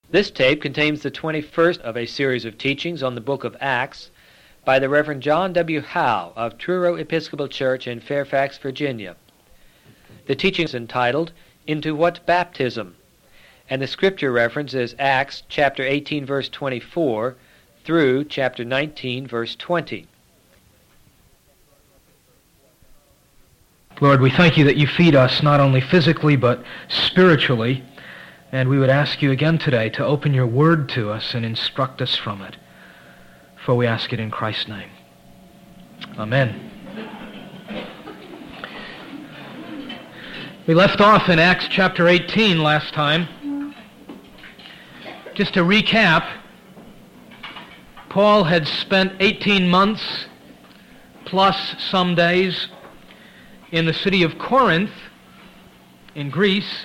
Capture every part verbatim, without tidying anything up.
This tape contains the twenty-first of a series of teachings on the book of Acts by the Reverend John W. Howe of Truro Episcopal Church in Fairfax, Virginia. The teaching is entitled, Into What Baptism? And the scripture reference is Acts chapter eighteen, verse twenty-four, through chapter nineteen, verse twenty. Lord, we thank you that you feed us not only physically but spiritually, and we would ask you again today to open your word to us and instruct us from it. For we ask it in Christ's name. Amen. We left off in Acts chapter eighteen last time. Just to recap, Paul had spent eighteen months plus some days in the city of Corinth in Greece.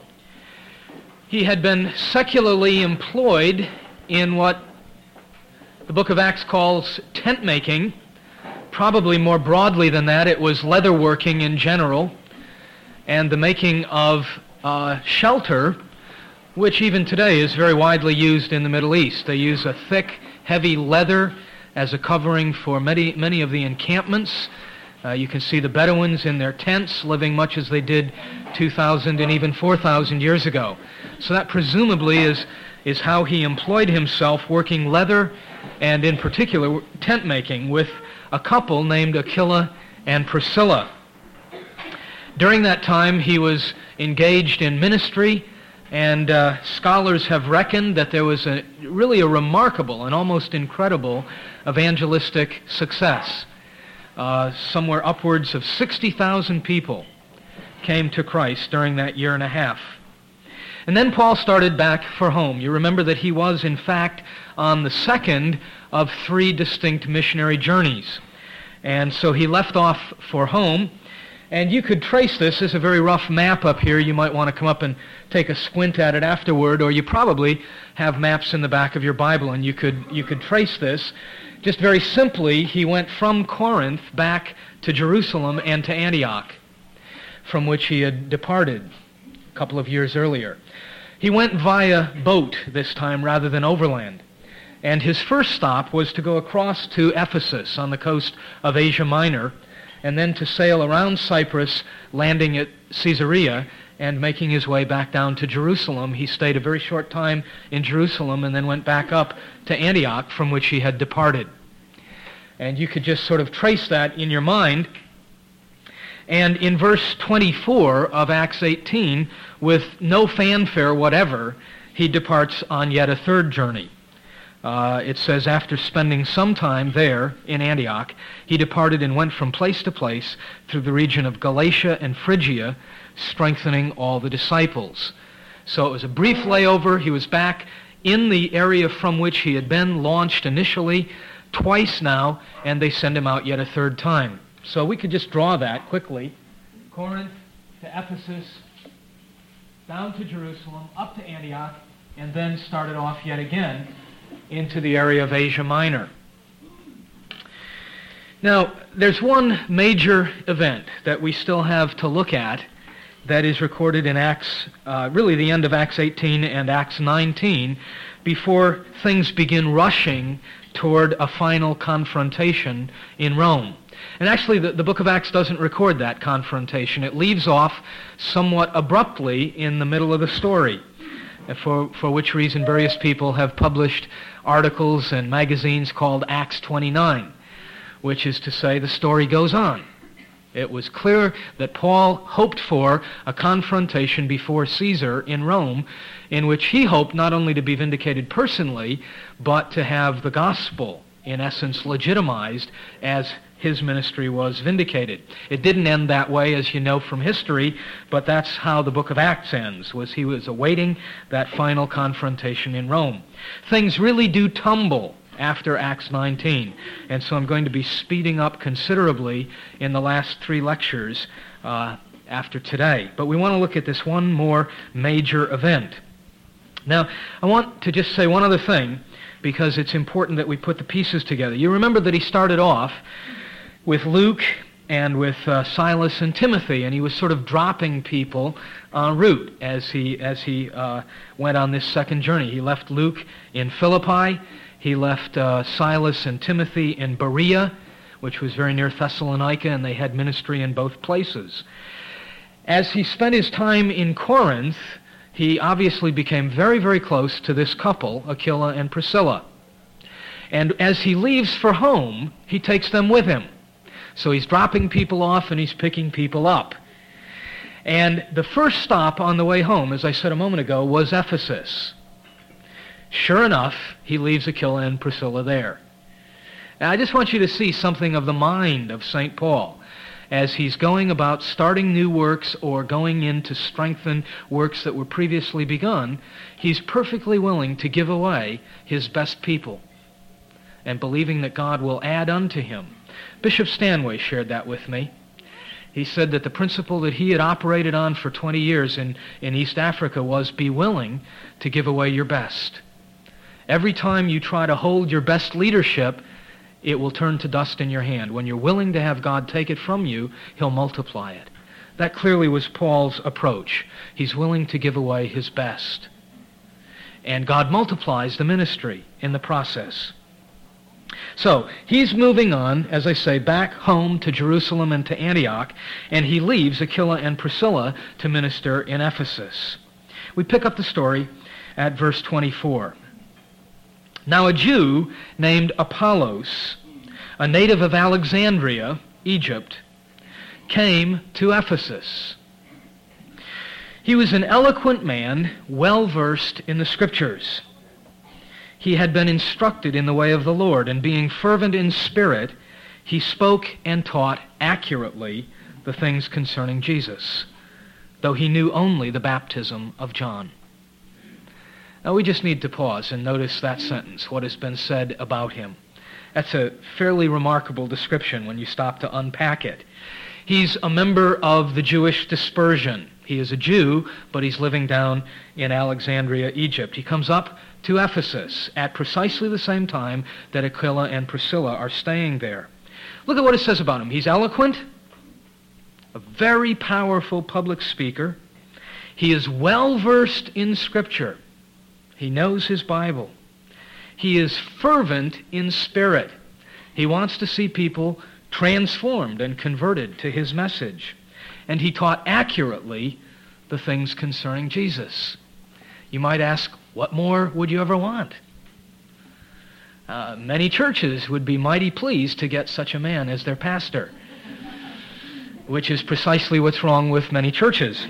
He had been secularly employed in what the book of Acts calls tent making. Probably more broadly than that, it was leather working in general and the making of uh, shelter, which even today is very widely used in the Middle East. They use a thick, heavy leather as a covering for many, many of the encampments. Uh, you can see the Bedouins in their tents living much as they did two thousand and even four thousand years ago. So that presumably is, is how he employed himself, working leather and in particular tent making with a couple named Aquila and Priscilla. During that time he was engaged in ministry, and uh, scholars have reckoned that there was a, really a remarkable and almost incredible evangelistic success. Uh, somewhere upwards of sixty thousand people came to Christ during that year and a half. And then Paul started back for home. You remember that he was, in fact, on the second of three distinct missionary journeys. And so he left off for home. And you could trace this. There's a very rough map up here. You might want to come up and take a squint at it afterward, or you probably have maps in the back of your Bible, and you could you could trace this. Just very simply, he went from Corinth back to Jerusalem and to Antioch, from which he had departed a couple of years earlier. He went via boat this time rather than overland. And his first stop was to go across to Ephesus on the coast of Asia Minor, and then to sail around Cyprus, landing at Caesarea, and making his way back down to Jerusalem. He stayed a very short time in Jerusalem and then went back up to Antioch, from which he had departed. And you could just sort of trace that in your mind. And in verse twenty-four of Acts eighteen, with no fanfare whatever, he departs on yet a third journey. Uh, it says, after spending some time there in Antioch, he departed and went from place to place through the region of Galatia and Phrygia, strengthening all the disciples. So it was a brief layover. He was back in the area from which he had been launched initially, twice now, and they send him out yet a third time. So we could just draw that quickly. Corinth to Ephesus, down to Jerusalem, up to Antioch, and then started off yet again into the area of Asia Minor. Now, there's one major event that we still have to look at that is recorded in Acts, uh, really the end of Acts eighteen and Acts nineteen, before things begin rushing toward a final confrontation in Rome. And actually, the, the book of Acts doesn't record that confrontation. It leaves off somewhat abruptly in the middle of the story, for, for which reason various people have published articles and magazines called Acts twenty-nine, which is to say the story goes on. It was clear that Paul hoped for a confrontation before Caesar in Rome, in which he hoped not only to be vindicated personally, but to have the gospel, in essence, legitimized as his ministry was vindicated. It didn't end that way, as you know from history, but that's how the book of Acts ends, was he was awaiting that final confrontation in Rome. Things really do tumble after Acts nineteen, and so I'm going to be speeding up considerably in the last three lectures uh, after today. But we want to look at this one more major event. Now, I want to just say one other thing, because it's important that we put the pieces together. You remember that he started off with Luke and with uh, Silas and Timothy, and he was sort of dropping people en route as he as he uh, went on this second journey. He left Luke in Philippi. He left uh, Silas and Timothy in Berea, which was very near Thessalonica, and they had ministry in both places. As he spent his time in Corinth, he obviously became very, very close to this couple, Aquila and Priscilla. And as he leaves for home, he takes them with him. So he's dropping people off and he's picking people up. And the first stop on the way home, as I said a moment ago, was Ephesus. Sure enough, he leaves Aquila and Priscilla there. Now, I just want you to see something of the mind of Saint Paul as he's going about starting new works or going in to strengthen works that were previously begun. He's perfectly willing to give away his best people and believing that God will add unto him. Bishop Stanway shared that with me. He said that the principle that he had operated on for twenty years in, in East Africa was be willing to give away your best. Every time you try to hold your best leadership, it will turn to dust in your hand. When you're willing to have God take it from you, He'll multiply it. That clearly was Paul's approach. He's willing to give away his best. And God multiplies the ministry in the process. So, he's moving on, as I say, back home to Jerusalem and to Antioch, and he leaves Aquila and Priscilla to minister in Ephesus. We pick up the story at verse twenty-four. Now a Jew named Apollos, a native of Alexandria, Egypt, came to Ephesus. He was an eloquent man, well-versed in the Scriptures. He had been instructed in the way of the Lord, and being fervent in spirit, he spoke and taught accurately the things concerning Jesus, though he knew only the baptism of John. Now we just need to pause and notice that sentence, what has been said about him. That's a fairly remarkable description when you stop to unpack it. He's a member of the Jewish dispersion. He is a Jew, but he's living down in Alexandria, Egypt. He comes up to Ephesus at precisely the same time that Aquila and Priscilla are staying there. Look at what it says about him. He's eloquent, a very powerful public speaker. He is well-versed in Scripture. He knows his Bible. He is fervent in spirit. He wants to see people transformed and converted to his message. And he taught accurately the things concerning Jesus. You might ask, what more would you ever want? Uh, many churches would be mighty pleased to get such a man as their pastor, which is precisely what's wrong with many churches.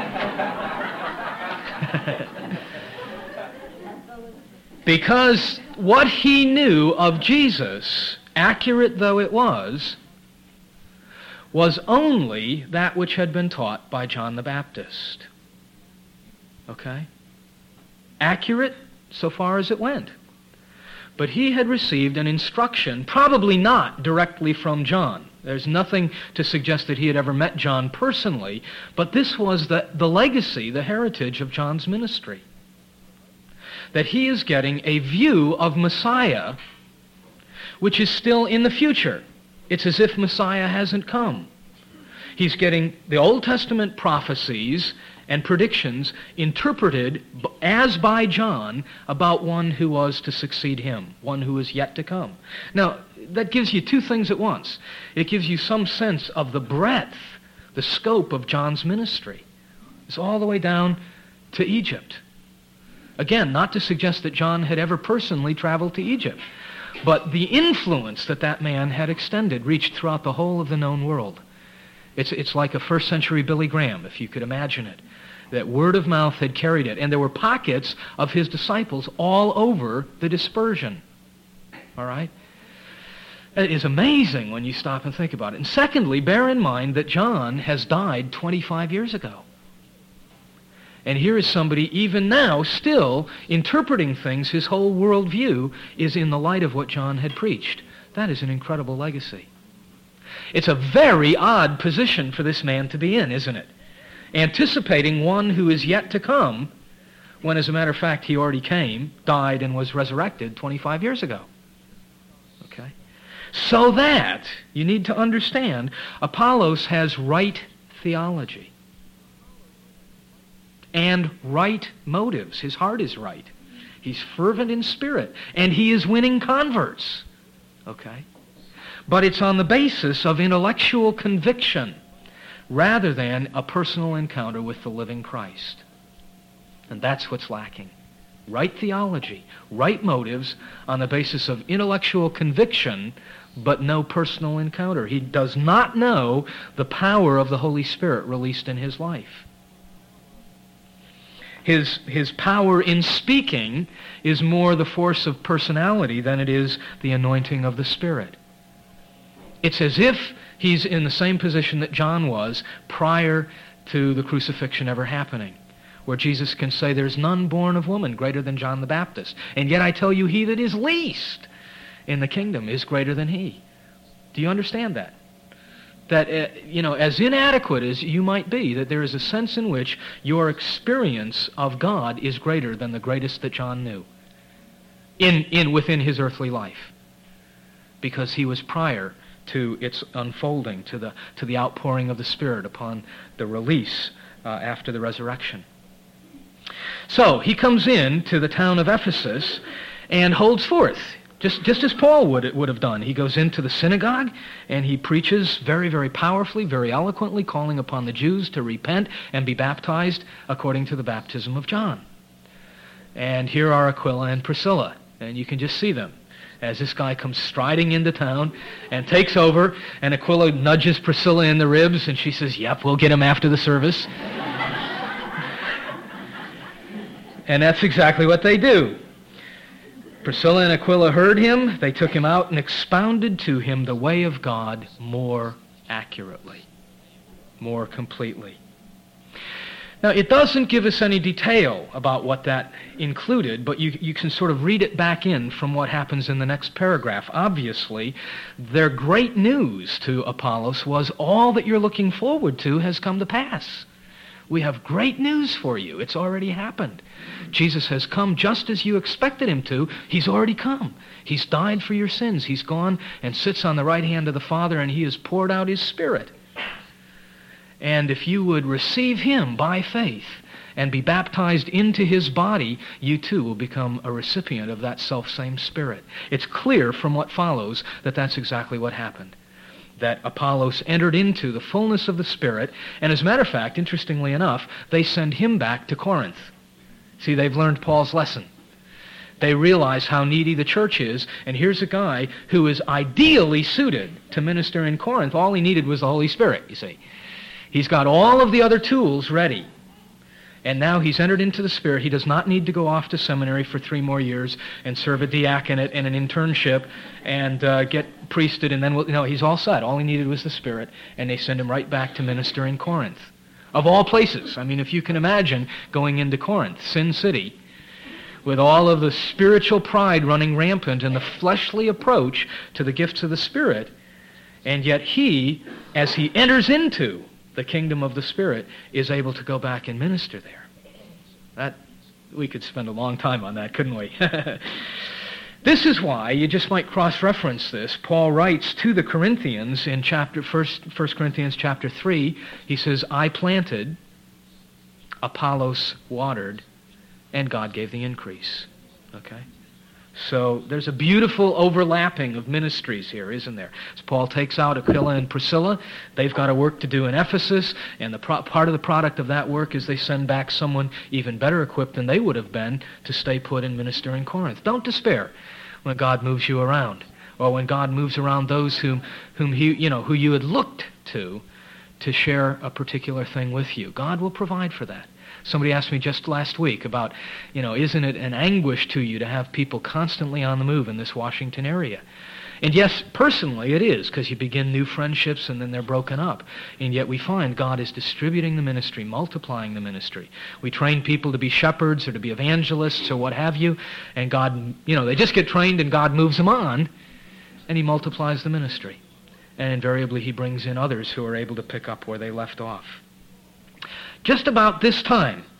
Because what he knew of Jesus, accurate though it was, was only that which had been taught by John the Baptist. Okay? Accurate so far as it went. But he had received an instruction, probably not directly from John. There's nothing to suggest that he had ever met John personally, but this was the, the legacy, the heritage of John's ministry. That he is getting a view of Messiah which is still in the future. It's as if Messiah hasn't come. He's getting the Old Testament prophecies and predictions interpreted as by John about one who was to succeed him, one who is yet to come. Now, that gives you two things at once. It gives you some sense of the breadth, the scope of John's ministry. It's all the way down to Egypt. Again, not to suggest that John had ever personally traveled to Egypt, but the influence that that man had extended reached throughout the whole of the known world. It's, it's like a first century Billy Graham, if you could imagine it. That word of mouth had carried it. And there were pockets of his disciples all over the dispersion. All right? It is amazing when you stop and think about it. And secondly, bear in mind that John has died twenty-five years ago. And here is somebody even now still interpreting things. His whole worldview is in the light of what John had preached. That is an incredible legacy. It's a very odd position for this man to be in, isn't it? Anticipating one who is yet to come, when as a matter of fact he already came, died, and was resurrected twenty-five years ago. Okay? So that, you need to understand, Apollos has right theology and right motives. His heart is right. He's fervent in spirit, and he is winning converts. Okay? But it's on the basis of intellectual conviction rather than a personal encounter with the living Christ. And that's what's lacking. Right theology, right motives on the basis of intellectual conviction, but no personal encounter. He does not know the power of the Holy Spirit released in his life. His, his power in speaking is more the force of personality than it is the anointing of the Spirit. It's as if he's in the same position that John was prior to the crucifixion ever happening, where Jesus can say, there's none born of woman greater than John the Baptist. And yet I tell you, he that is least in the kingdom is greater than he. Do you understand that? That, uh, you know, as inadequate as you might be, that there is a sense in which your experience of God is greater than the greatest that John knew in, in within his earthly life, because he was prior to its unfolding, to the, to the outpouring of the Spirit upon the release uh, after the resurrection. So he comes in to the town of Ephesus and holds forth, just, just as Paul would, would have done. He goes into the synagogue and he preaches very, very powerfully, very eloquently, calling upon the Jews to repent and be baptized according to the baptism of John. And here are Aquila and Priscilla, and you can just see them as this guy comes striding into town and takes over, and Aquila nudges Priscilla in the ribs, and she says, yep, we'll get him after the service. And that's exactly what they do. Priscilla and Aquila heard him. They took him out and expounded to him the way of God more accurately, more completely. Now, it doesn't give us any detail about what that included, but you, you can sort of read it back in from what happens in the next paragraph. Obviously, their great news to Apollos was all that you're looking forward to has come to pass. We have great news for you. It's already happened. Jesus has come just as you expected him to. He's already come. He's died for your sins. He's gone and sits on the right hand of the Father, and he has poured out his Spirit. And if you would receive him by faith and be baptized into his body, you too will become a recipient of that self-same Spirit. It's clear from what follows that that's exactly what happened, that Apollos entered into the fullness of the Spirit, and as a matter of fact, interestingly enough, they send him back to Corinth. See, they've learned Paul's lesson. They realize how needy the church is, and here's a guy who is ideally suited to minister in Corinth. All he needed was the Holy Spirit, you see. He's got all of the other tools ready. And now he's entered into the Spirit. He does not need to go off to seminary for three more years and serve a diaconate and an internship and uh, get priested, and then, we'll, you know, he's all set. All he needed was the Spirit, and they send him right back to minister in Corinth. Of all places. I mean, if you can imagine going into Corinth, Sin City, with all of the spiritual pride running rampant and the fleshly approach to the gifts of the Spirit, and yet he, as he enters into the kingdom of the Spirit, is able to go back and minister there. That, we could spend a long time on that, couldn't we? This is why, you just might cross-reference this, Paul writes to the Corinthians in chapter first, First Corinthians chapter three, he says, I planted, Apollos watered, and God gave the increase. Okay? So there's a beautiful overlapping of ministries here, isn't there? As Paul takes out Aquila and Priscilla, they've got a work to do in Ephesus, and the pro- part of the product of that work is they send back someone even better equipped than they would have been to stay put and minister in Corinth. Don't despair when God moves you around, or when God moves around those whom whom he, you know, who you had looked to to share a particular thing with you. God will provide for that. Somebody asked me just last week about, you know, isn't it an anguish to you to have people constantly on the move in this Washington area? And yes, personally it is, because you begin new friendships and then they're broken up. And yet we find God is distributing the ministry, multiplying the ministry. We train people to be shepherds or to be evangelists or what have you, and God, you know, they just get trained and God moves them on, and he multiplies the ministry. And invariably he brings in others who are able to pick up where they left off. Just about this time,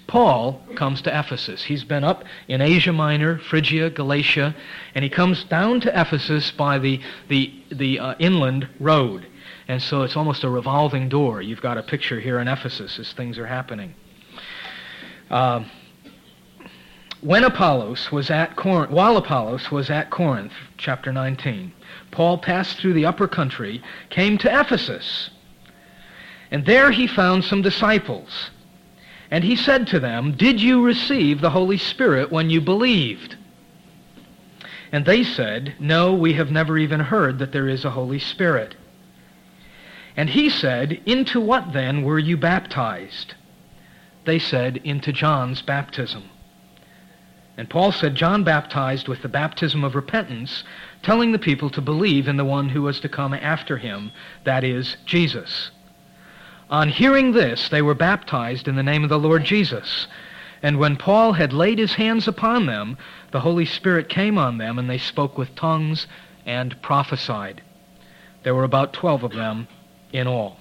Paul comes to Ephesus. He's been up in Asia Minor, Phrygia, Galatia, and he comes down to Ephesus by the, the, the uh, inland road. And so it's almost a revolving door. You've got a picture here in Ephesus as things are happening. Uh, when Apollos was at Corinth, while Apollos was at Corinth, chapter nineteen, Paul passed through the upper country, came to Ephesus, and there he found some disciples. And he said to them, "Did you receive the Holy Spirit when you believed?" And they said, "No, we have never even heard that there is a Holy Spirit." And he said, "Into what then were you baptized?" They said, "Into John's baptism." And Paul said, "John baptized with the baptism of repentance, telling the people to believe in the one who was to come after him, that is, Jesus." On hearing this, they were baptized in the name of the Lord Jesus. And when Paul had laid his hands upon them, the Holy Spirit came on them, and they spoke with tongues and prophesied. There were about twelve of them in all.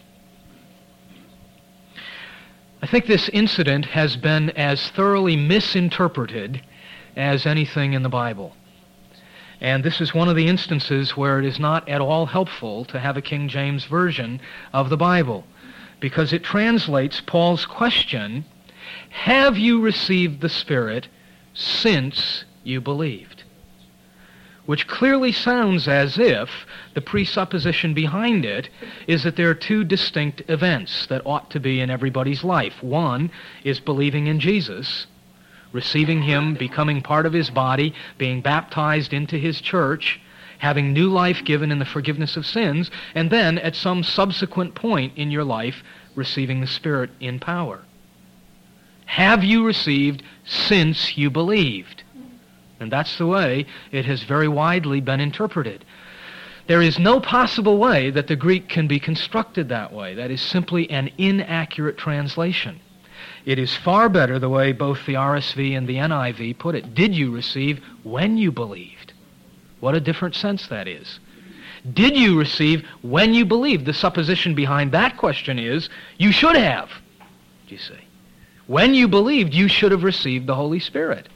I think this incident has been as thoroughly misinterpreted as anything in the Bible. And this is one of the instances where it is not at all helpful to have a King James Version of the Bible, because it translates Paul's question, "Have you received the Spirit since you believed?" Which clearly sounds as if the presupposition behind it is that there are two distinct events that ought to be in everybody's life. One is believing in Jesus, receiving him, becoming part of his body, being baptized into his church, having new life given in the forgiveness of sins, and then at some subsequent point in your life, receiving the Spirit in power. Have you received since you believed? And that's the way it has very widely been interpreted. There is no possible way that the Greek can be constructed that way. That is simply an inaccurate translation. It is far better the way both the R S V and the N I V put it. Did you receive when you believed? What a different sense that is. Did you receive when you believed? The supposition behind that question is, you should have. Do you see? When you believed, you should have received the Holy Spirit.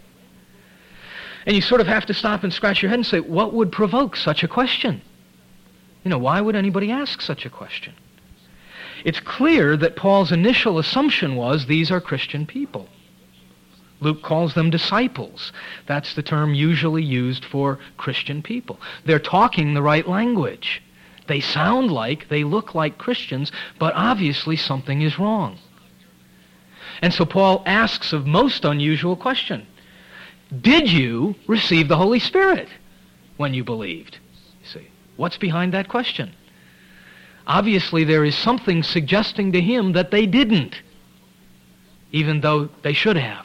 And you sort of have to stop and scratch your head and say, what would provoke such a question? You know, why would anybody ask such a question? It's clear that Paul's initial assumption was these are Christian people. Luke calls them disciples. That's the term usually used for Christian people. They're talking the right language. They sound like, they look like Christians, but obviously something is wrong. And so Paul asks a most unusual question. Did you receive the Holy Spirit when you believed? You see, what's behind that question? Obviously there is something suggesting to him that they didn't, even though they should have.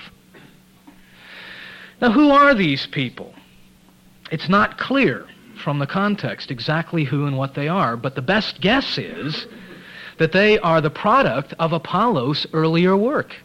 Now, who are these people? It's not clear from the context exactly who and what they are, but the best guess is that they are the product of Apollos' earlier work.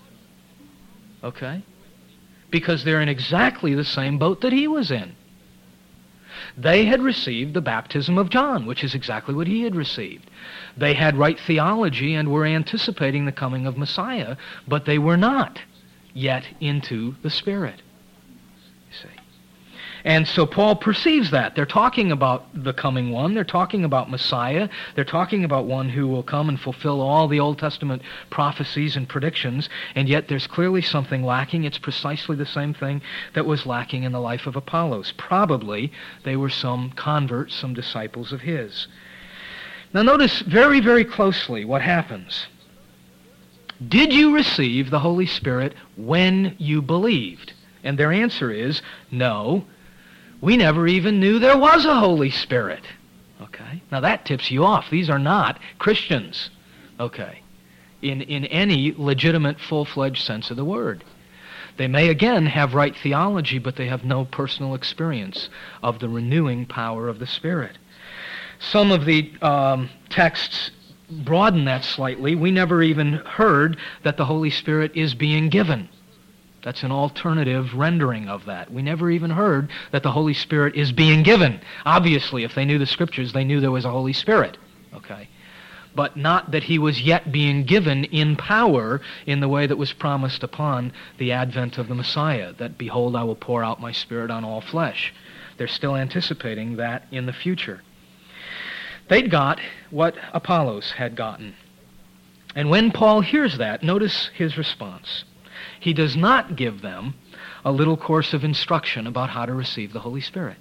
Okay? Because they're in exactly the same boat that he was in. They had received the baptism of John, which is exactly what he had received. They had right theology and were anticipating the coming of Messiah, but they were not yet into the Spirit. You see. And so Paul perceives that. They're talking about the coming one. They're talking about Messiah. They're talking about one who will come and fulfill all the Old Testament prophecies and predictions, and yet there's clearly something lacking. It's precisely the same thing that was lacking in the life of Apollos. Probably they were some converts, some disciples of his. Now notice very, very closely what happens. Did you receive the Holy Spirit when you believed? And their answer is, no, we never even knew there was a Holy Spirit. Okay? Now that tips you off. These are not Christians. Okay? In, in any legitimate, full-fledged sense of the word. They may again have right theology, but they have no personal experience of the renewing power of the Spirit. Some of the um, texts broaden that slightly. We never even heard that the Holy Spirit is being given. That's an alternative rendering of that. We never even heard that the Holy Spirit is being given. Obviously, if they knew the Scriptures, they knew there was a Holy Spirit. Okay? but not that he was yet being given in power in the way that was promised upon the advent of the Messiah, that, behold, I will pour out my Spirit on all flesh. They're still anticipating that in the future. They'd got what Apollos had gotten. And when Paul hears that, notice his response. He does not give them a little course of instruction about how to receive the Holy Spirit.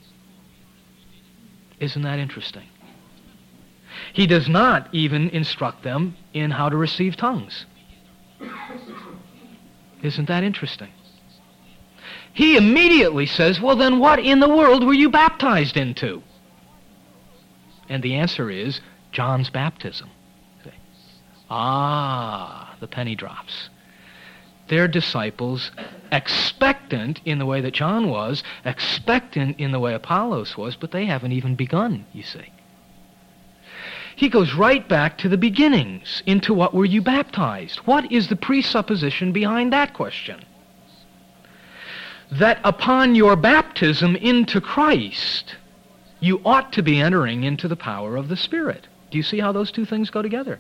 Isn't that interesting? He does not even instruct them in how to receive tongues. Isn't that interesting? He immediately says, well, then what in the world were you baptized into? And the answer is John's baptism. Ah, the penny drops. They're disciples, expectant in the way that John was, expectant in the way Apollos was, but they haven't even begun, you see. He goes right back to the beginnings, into what were you baptized? What is the presupposition behind that question? That upon your baptism into Christ, you ought to be entering into the power of the Spirit. Do you see how those two things go together?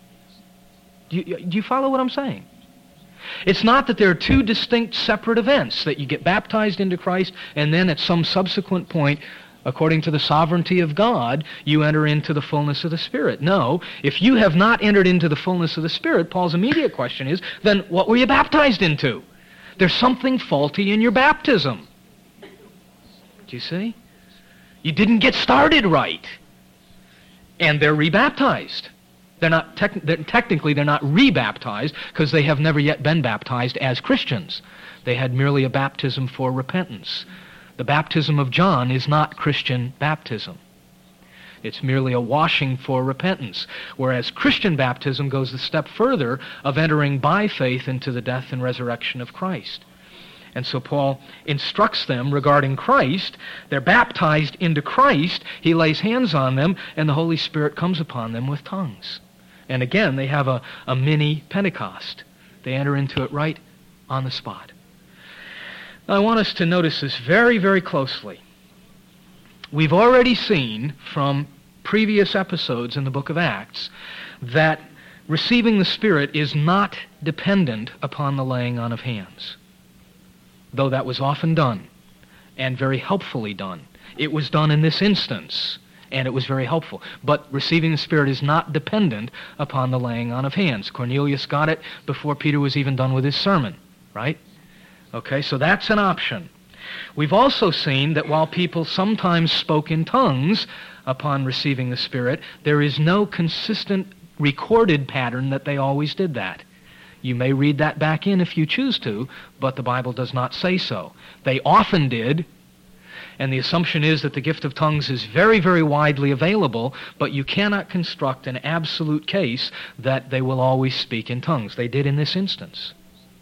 Do you, do you follow what I'm saying? It's not that there are two distinct separate events, that you get baptized into Christ and then at some subsequent point, according to the sovereignty of God, you enter into the fullness of the Spirit. No, if you have not entered into the fullness of the Spirit, Paul's immediate question is, then what were you baptized into? There's something faulty in your baptism. Do you see? You didn't get started right. And they're rebaptized. They're not tec- they're, technically they're not rebaptized because they have never yet been baptized as Christians. They had merely a baptism for repentance. The baptism of John is not Christian baptism. It's merely a washing for repentance, whereas Christian baptism goes a step further of entering by faith into the death and resurrection of Christ. And so Paul instructs them regarding Christ. They're baptized into Christ. He lays hands on them, and the Holy Spirit comes upon them with tongues. And again, they have a, a mini Pentecost. They enter into it right on the spot. Now, I want us to notice this very, very closely. We've already seen from previous episodes in the book of Acts that receiving the Spirit is not dependent upon the laying on of hands, though that was often done and very helpfully done. It was done in this instance, and it was very helpful. But receiving the Spirit is not dependent upon the laying on of hands. Cornelius got it before Peter was even done with his sermon, right? Okay, so that's an option. We've also seen that while people sometimes spoke in tongues upon receiving the Spirit, there is no consistent recorded pattern that they always did that. You may read that back in if you choose to, but the Bible does not say so. They often did, and the assumption is that the gift of tongues is very, very widely available, but you cannot construct an absolute case that they will always speak in tongues. They did in this instance.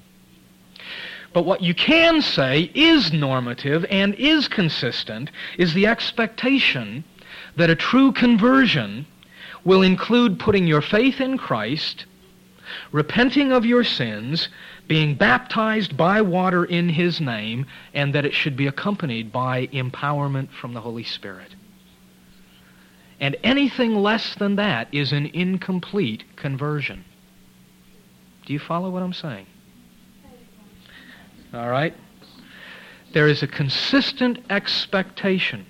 But what you can say is normative and is consistent is the expectation that a true conversion will include putting your faith in Christ, repenting of your sins, being baptized by water in His name, and that it should be accompanied by empowerment from the Holy Spirit. And anything less than that is an incomplete conversion. Do you follow what I'm saying? All right? There is a consistent expectation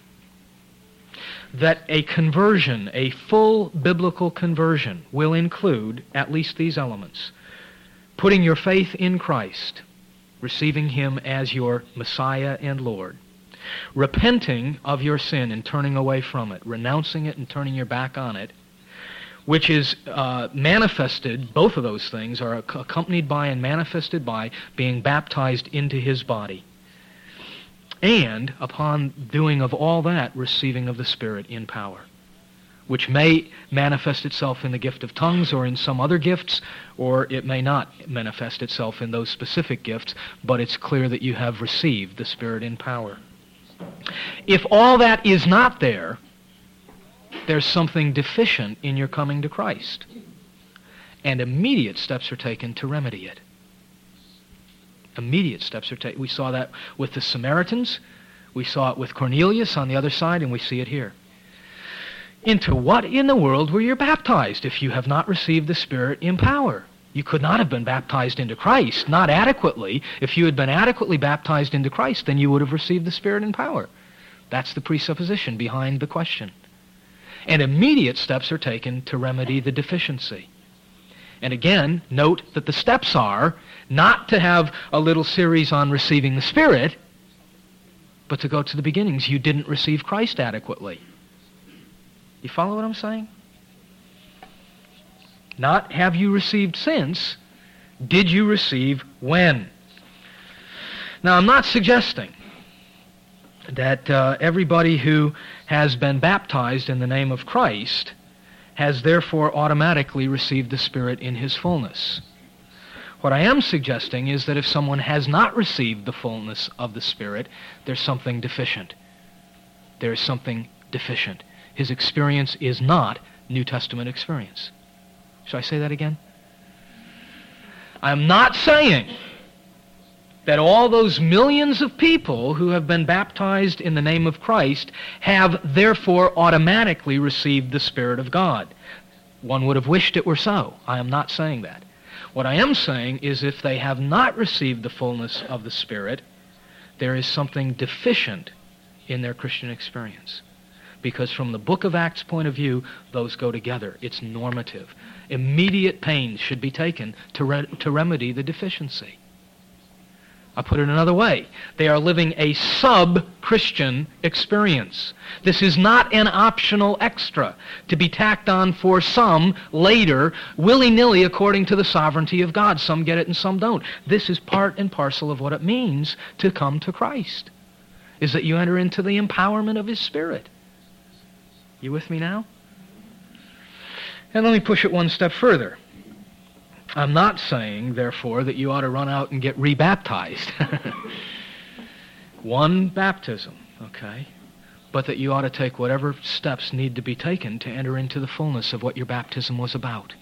that a conversion, a full biblical conversion, will include at least these elements. Putting your faith in Christ, receiving Him as your Messiah and Lord. Repenting of your sin and turning away from it, renouncing it and turning your back on it, which is uh, manifested, both of those things are accompanied by and manifested by being baptized into His body. And upon doing of all that, receiving of the Spirit in power, which may manifest itself in the gift of tongues or in some other gifts, or it may not manifest itself in those specific gifts, but it's clear that you have received the Spirit in power. If all that is not there, there's something deficient in your coming to Christ, and immediate steps are taken to remedy it. Immediate steps are taken. We saw that with the Samaritans, we saw it with Cornelius on the other side, and we see it here. Into what in the world were you baptized if you have not received the Spirit in power? You could not have been baptized into Christ, not adequately. If you had been adequately baptized into Christ, then you would have received the Spirit in power. That's the presupposition behind the question. And immediate steps are taken to remedy the deficiency. And again, note that the steps are not to have a little series on receiving the Spirit, but to go to the beginnings. You didn't receive Christ adequately. You follow what I'm saying? Not have you received since, did you receive when? Now, I'm not suggesting that uh, everybody who has been baptized in the name of Christ has therefore automatically received the Spirit in his fullness. What I am suggesting is that if someone has not received the fullness of the Spirit, there's something deficient. There's something deficient. His experience is not New Testament experience. Shall I say that again? I'm not saying that all those millions of people who have been baptized in the name of Christ have therefore automatically received the Spirit of God. One would have wished it were so. I am not saying that. What I am saying is if they have not received the fullness of the Spirit, there is something deficient in their Christian experience. Because from the book of Acts point of view, those go together. It's normative. Immediate pains should be taken to, re- to remedy the deficiency. I'll put it another way. They are living a sub-Christian experience. This is not an optional extra to be tacked on for some later, willy-nilly according to the sovereignty of God. Some get it and some don't. This is part and parcel of what it means to come to Christ, is that you enter into the empowerment of His Spirit. You with me now? And let me push it one step further. I'm not saying, therefore, that you ought to run out and get rebaptized. One baptism, okay? But that you ought to take whatever steps need to be taken to enter into the fullness of what your baptism was about.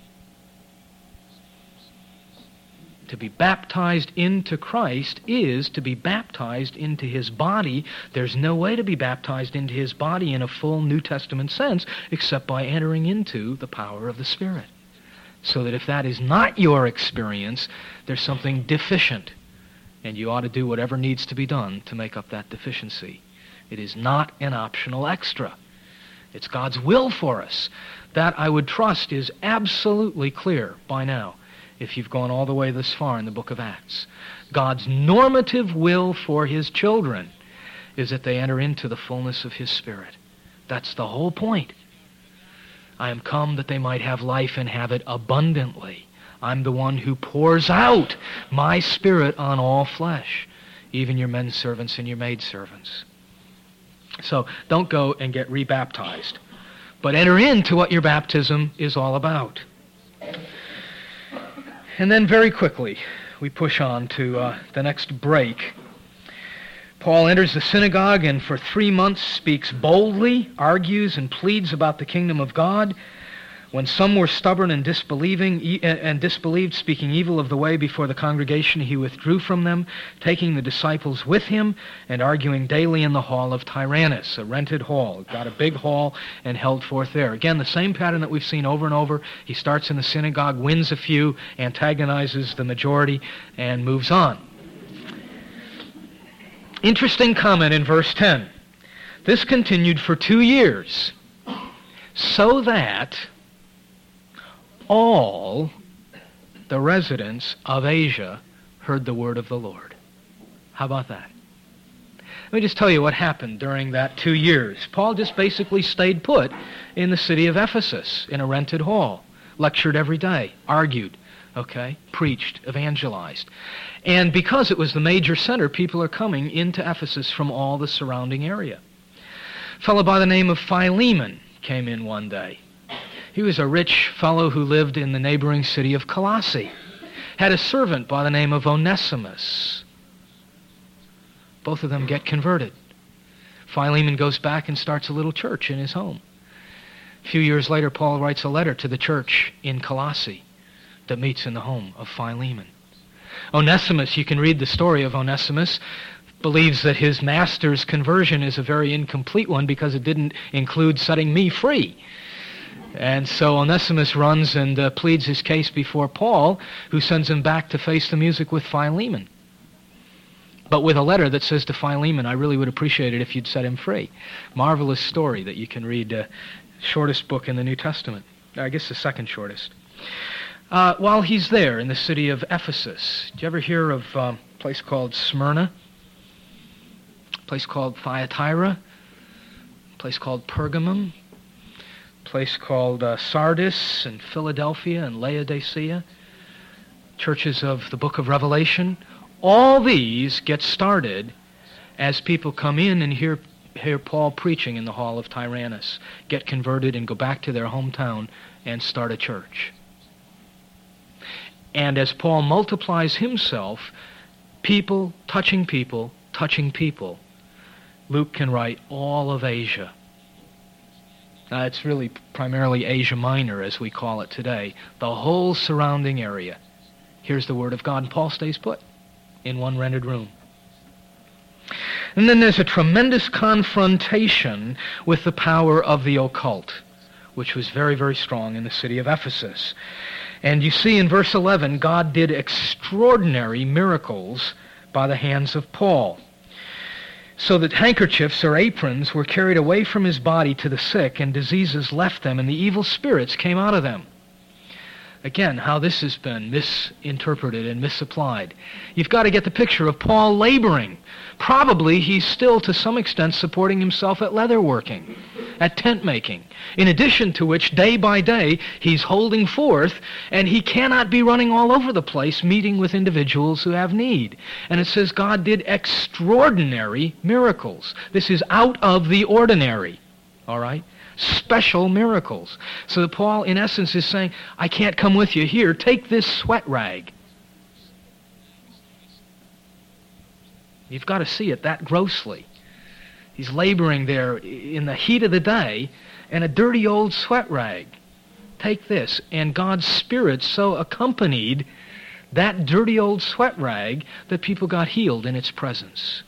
To be baptized into Christ is to be baptized into His body. There's no way to be baptized into His body in a full New Testament sense except by entering into the power of the Spirit. So that if that is not your experience, there's something deficient, and you ought to do whatever needs to be done to make up that deficiency. It is not an optional extra. It's God's will for us. That, I would trust, is absolutely clear by now, if you've gone all the way this far in the book of Acts. God's normative will for His children is that they enter into the fullness of His Spirit. That's the whole point. I am come that they might have life and have it abundantly. I'm the one who pours out my Spirit on all flesh, even your men servants and your maid servants. So don't go and get rebaptized, but enter into what your baptism is all about. And then very quickly, we push on to uh, the next break. Paul enters the synagogue and for three months speaks boldly, argues and pleads about the kingdom of God. When some were stubborn and disbelieving and disbelieved, speaking evil of the way before the congregation, he withdrew from them, taking the disciples with him and arguing daily in the hall of Tyrannus, a rented hall. Got a big hall and held forth there. Again, the same pattern that we've seen over and over. He starts in the synagogue, wins a few, antagonizes the majority, and moves on. Interesting comment in verse ten. This continued for two years, so that all the residents of Asia heard the word of the Lord. How about that? Let me just tell you what happened during that two years. Paul just basically stayed put in the city of Ephesus in a rented hall, lectured every day, argued, okay, preached, evangelized. And because it was the major center, people are coming into Ephesus from all the surrounding area. A fellow by the name of Philemon came in one day. He was a rich fellow who lived in the neighboring city of Colossae. Had a servant by the name of Onesimus. Both of them get converted. Philemon goes back and starts a little church in his home. A few years later, Paul writes a letter to the church in Colossae that meets in the home of Philemon. Onesimus, you can read the story of Onesimus. believes that his master's conversion is a very incomplete one because it didn't include setting me free. And so Onesimus runs and uh, pleads his case before Paul, who sends him back to face the music with Philemon. But with a letter that says to Philemon, I really would appreciate it if you'd set him free. Marvelous story that you can read, uh, shortest book in the New Testament. I guess the second shortest. Uh, while he's there in the city of Ephesus, did you ever hear of um, a place called Smyrna? A place called Thyatira? A place called Pergamum? A place called uh, Sardis and Philadelphia and Laodicea? Churches of the book of Revelation? All these get started as people come in and hear, hear Paul preaching in the hall of Tyrannus, get converted and go back to their hometown and start a church. And as Paul multiplies himself, people touching people, touching people, Luke can write all of Asia. Now, it's really primarily Asia Minor, as we call it today, the whole surrounding area. Here's the Word of God, and Paul stays put in one rented room. And then there's a tremendous confrontation with the power of the occult, which was very, very strong in the city of Ephesus. And you see in verse eleven, God did extraordinary miracles by the hands of Paul, so that handkerchiefs or aprons were carried away from his body to the sick, and diseases left them, and the evil spirits came out of them. Again, how this has been misinterpreted and misapplied. You've got to get the picture of Paul laboring. Probably he's still, to some extent, supporting himself at leatherworking, at tent making. In addition to which, day by day, he's holding forth, and he cannot be running all over the place, meeting with individuals who have need. And it says God did extraordinary miracles. This is out of the ordinary, all right? Special miracles. So Paul, in essence, is saying, I can't come with you here. Take this sweat rag. You've got to see it that grossly. He's laboring there in the heat of the day, and a dirty old sweat rag. Take this. And God's Spirit so accompanied that dirty old sweat rag that people got healed in its presence.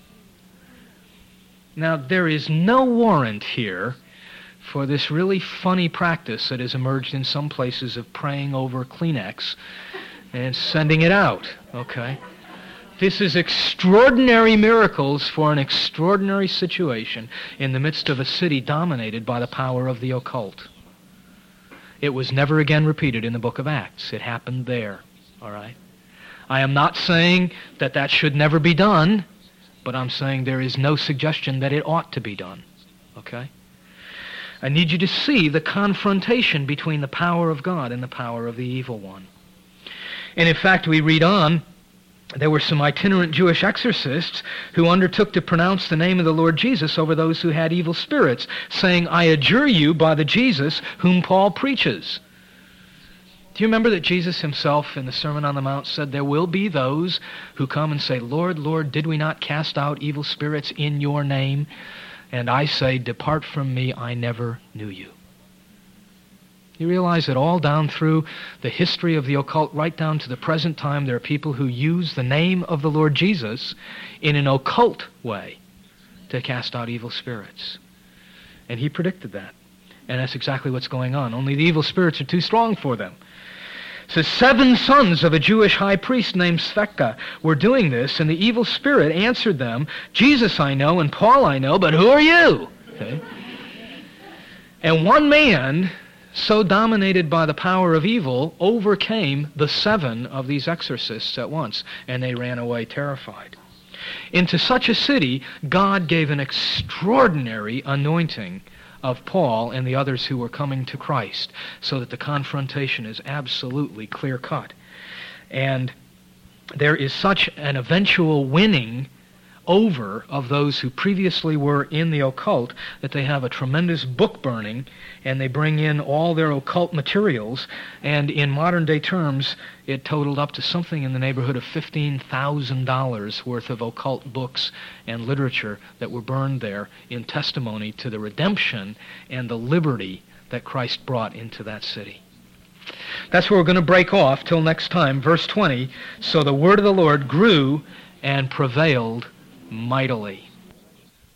Now, there is no warrant here for this really funny practice that has emerged in some places of praying over Kleenex and sending it out, okay? This is extraordinary miracles for an extraordinary situation in the midst of a city dominated by the power of the occult. It was never again repeated in the book of Acts. It happened there, all right? I am not saying that that should never be done, but I'm saying there is no suggestion that it ought to be done, okay? I need you to see the confrontation between the power of God and the power of the evil one. And in fact, we read on, there were some itinerant Jewish exorcists who undertook to pronounce the name of the Lord Jesus over those who had evil spirits, saying, I adjure you by the Jesus whom Paul preaches. Do you remember that Jesus himself in the Sermon on the Mount said, there will be those who come and say, Lord, Lord, did we not cast out evil spirits in your name? And I say, depart from me, I never knew you. You realize that all down through the history of the occult, right down to the present time, there are people who use the name of the Lord Jesus in an occult way to cast out evil spirits. And he predicted that. And that's exactly what's going on. Only the evil spirits are too strong for them. So seven sons of a Jewish high priest named Sveka were doing this, and the evil spirit answered them, Jesus I know and Paul I know, but who are you? Okay. And one man, so dominated by the power of evil, overcame the seven of these exorcists at once, and they ran away terrified. Into such a city, God gave an extraordinary anointing of Paul and the others who were coming to Christ, so that the confrontation is absolutely clear-cut. And there is such an eventual winning over of those who previously were in the occult that they have a tremendous book burning, and they bring in all their occult materials, and in modern day terms it totaled up to something in the neighborhood of fifteen thousand dollars worth of occult books and literature that were burned there in testimony to the redemption and the liberty that Christ brought into that city. That's where we're going to break off till next time. Verse twenty, so the word of the Lord grew and prevailed mightily.